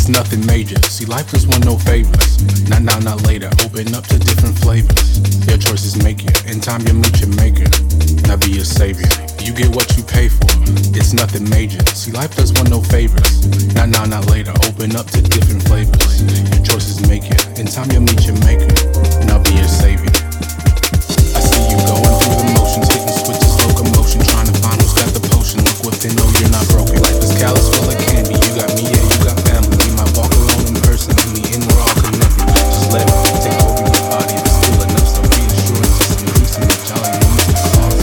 It's nothing major. See, life just want no favors. Not now, not later. Open up to different flavors. Your choices make you. In time you meet your maker. Now be your savior. You get what you pay for. It's nothing major. See, life does want no favors. Not now, not later. Open up to different flavors. Your choices make you. In time you meet your maker. Now be your savior. I see you going through the motions, hitting switches, locomotion, trying to find who's got the potion. Look within, know you're not broken. Life is callous, full of candy. You got me, yeah, you got family. We might walk alone in person. In the end, we're all connected. Just let it take over your body. There's still enough, so reassurance is increasing the jolly music songs.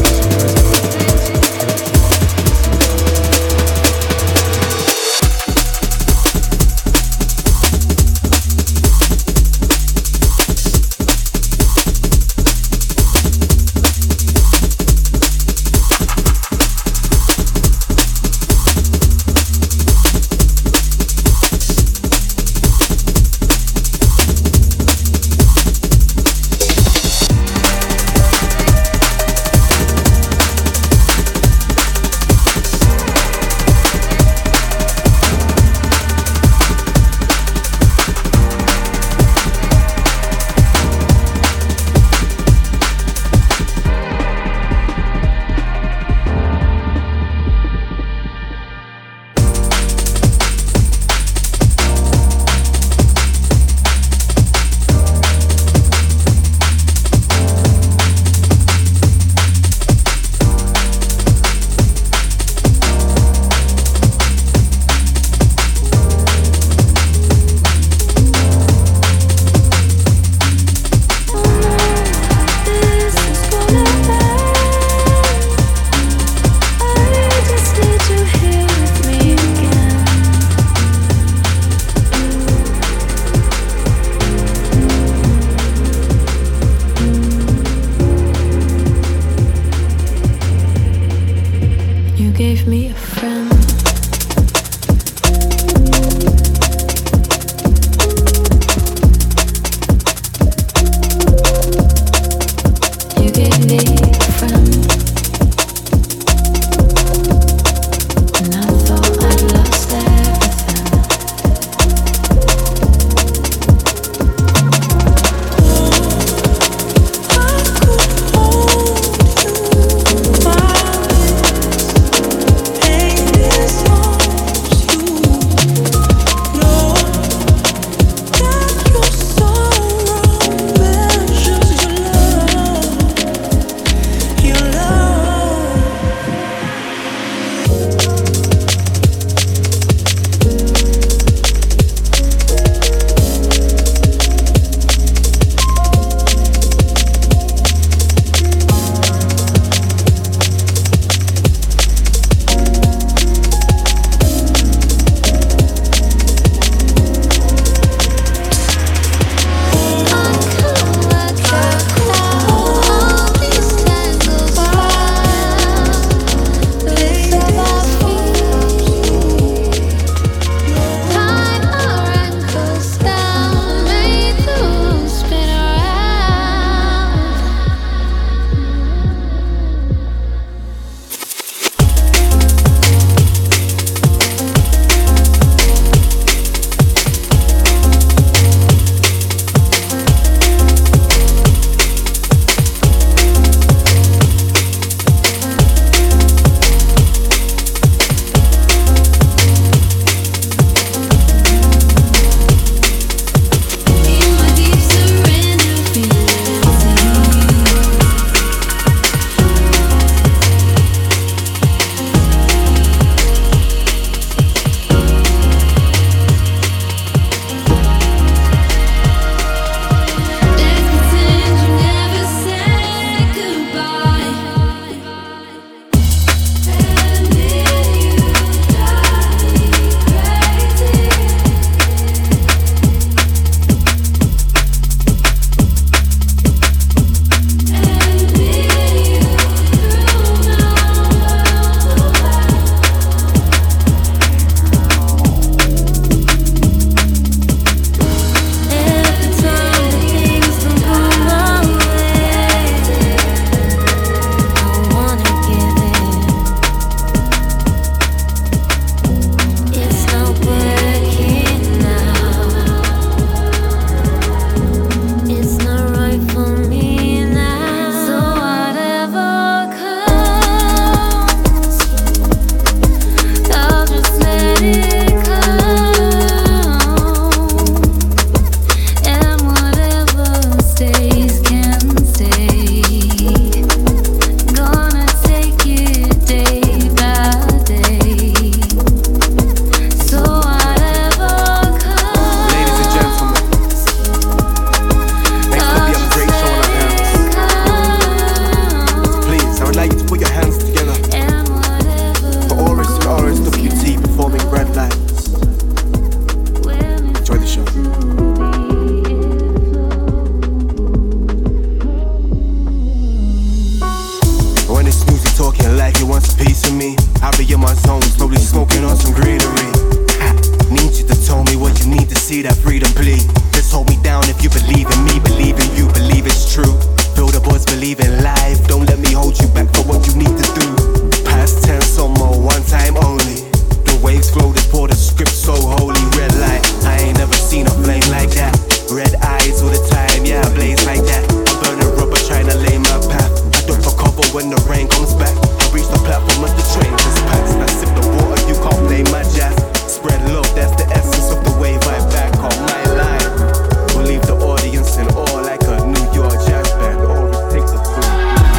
see that freedom plea. Just hold me down if you believe in me, believe in you, believe it's true. Feel the boys believe in life, don't let me hold you back for what you need to do. Past tense on my one time only. The waves flow, they pour the script so holy. Red light, I ain't never seen a flame like that. Red eyes all the time, yeah, I blaze like that. I'm burning rubber trying to lay my path. I duck for cover when the rain comes back. I reach the platform as the train just passed. I sip the water, you can't play my jazz. Spread love, that's the essence of the wave. I back on my line. We'll leave the audience in awe like a New York jazz band. Or it takes a fool.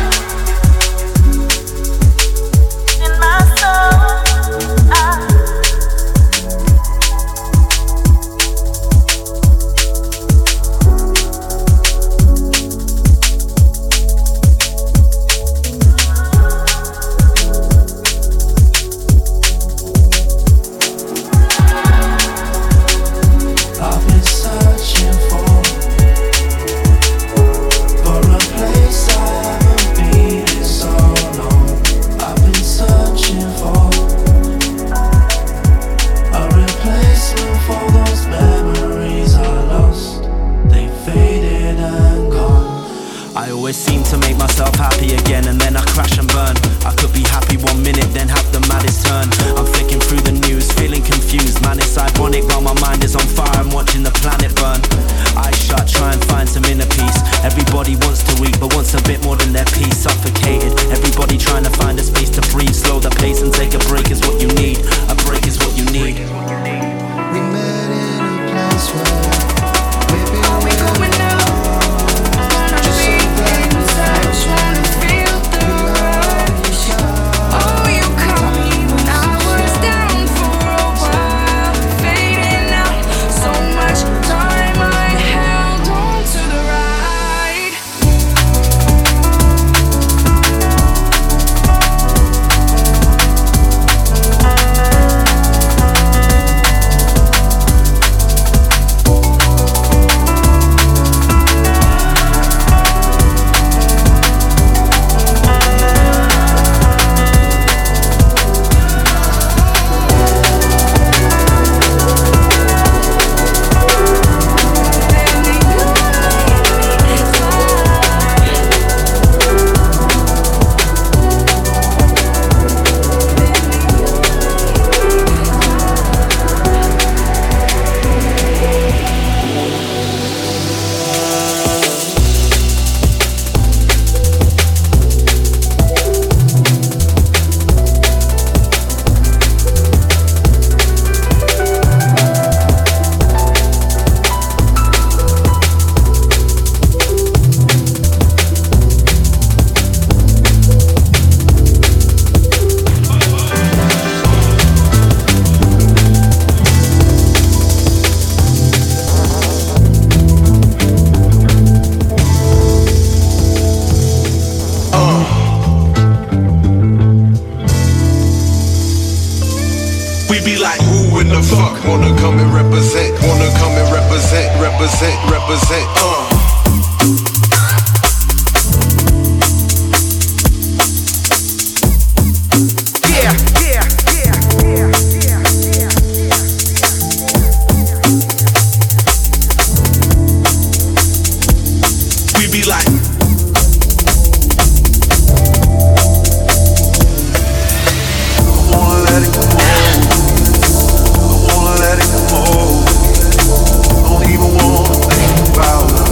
In my soul, seem to make myself happy again, and then I crash and burn. I could be happy 1 minute, then have the maddest turn. I'm flicking through the news, feeling confused. Man, it's ironic while my mind is on fire. I'm watching the planet burn. Eyes shut, try and find some inner peace. Everybody wants to eat, but wants a bit more than their peace. Suffocated, everybody trying to find a space to breathe. Slow the pace and take a break is what you need. A break is what you need. We met in a place where maybe we going now. represent. We be like, I wanna let it go. I wanna let it go. Don't even wanna think about it.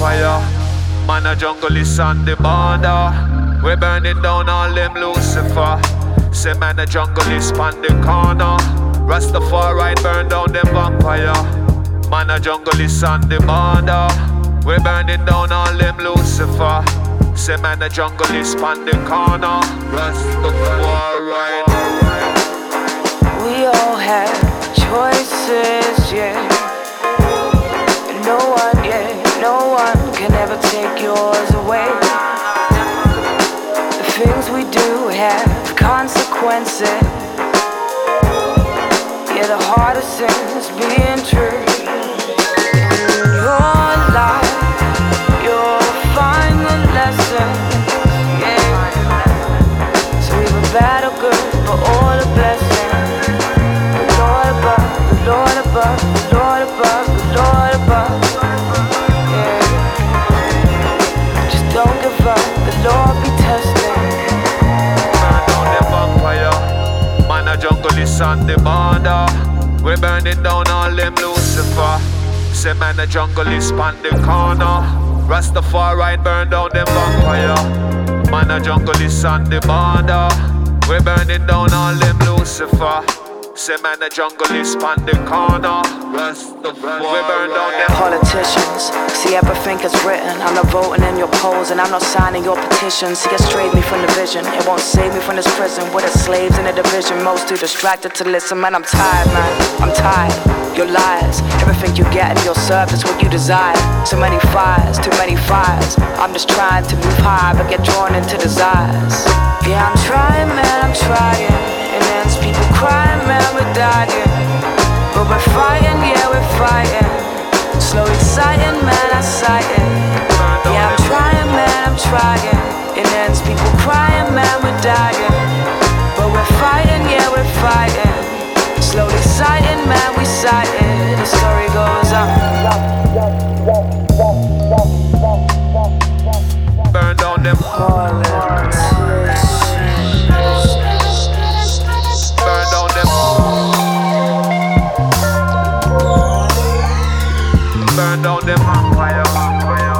vampire. Man a jungle is on the border. We burning down all them Lucifer. Say man a jungle is on the corner. Rastafari burn down them vampire. Man a jungle is on the border. We burning down all them Lucifer. Say man a jungle is on the corner. Rastafari. We all have choices, yeah. No one can ever take yours away. The things we do have consequences. Yeah, the hardest thing is being true. Your life, you'll find the lesson, yeah. So we will battle good for all the blessings. The Lord above, the Lord above, the Lord above, the Lord above. Yeah. Just don't give up, the Lord be testing. Burn down the vampire. Man a jungle is on the border. We burning down all them Lucifer. Say man a jungle is on the corner. Rastafari burn down them vampire. Man a jungle is on the border. We burning down all them Lucifer. Say man a jungle is on the corner. Rastafari we burn down them politicians. See, everything is written. I'm not voting in your polls, and I'm not signing your petitions. See, it strayed me from the vision. It won't save me from this prison with the slaves in the division. Most too distracted to listen. Man, I'm tired, man. I'm tired. Your lies, everything you get in your service, what you desire. So many fires, too many fires. I'm just trying to move high, but get drawn into desires. Yeah, I'm trying, man, I'm trying. And then people crying, man, we're dying. But we're fighting, yeah, we're fighting. Slowly sighting, man, I'm sighting. Yeah, I'm trying, man, I'm trying. And then people crying, man, we're dying. But we're fighting, yeah, we're fighting. Slowly sighting, man, we sighting. The story goes on. burn down them. Burn down them. Burn down them. Fire.